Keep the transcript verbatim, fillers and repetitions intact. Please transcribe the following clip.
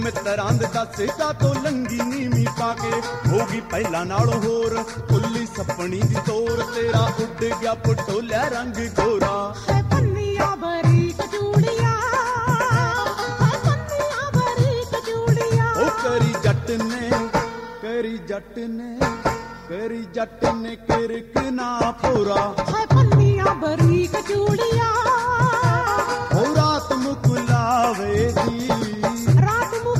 ਮਿੱਤਰਾਂ ਦੇ ਦੱਸ ਕਾ ਤੋਂ ਲੰਗੀ ਨੀਵੀਂ ਪਾ ਕੇ ਹੋ ਗਈ ਪਹਿਲਾਂ ਨਾਲੋਂ ਹੋਰ ਕੁੱਲੀ ਸੱਪਣੀ ਦੀ ਤੋਰ ਤੇਰਾ ਉੱਡ ਗਿਆ ਪਟੋਲਿਆ ਰੰਗ ਗੋਰਾ ਹੈ ਪੰਨੀਆਂ ਬਰੀਕ ਚੂੜੀਆਂ ਹੈ ਪੰਨੀਆਂ ਬਰੀਕ ਚੂੜੀਆਂ ਉਹ ਕਰੀ ਜੱਟ ਨੇ ਕਰੀ ਜੱਟ ਨੇ ਕਰੀ ਜੱਟ ਨੇ ਕਿਰਕ ਨਾ ਪੂਰਾ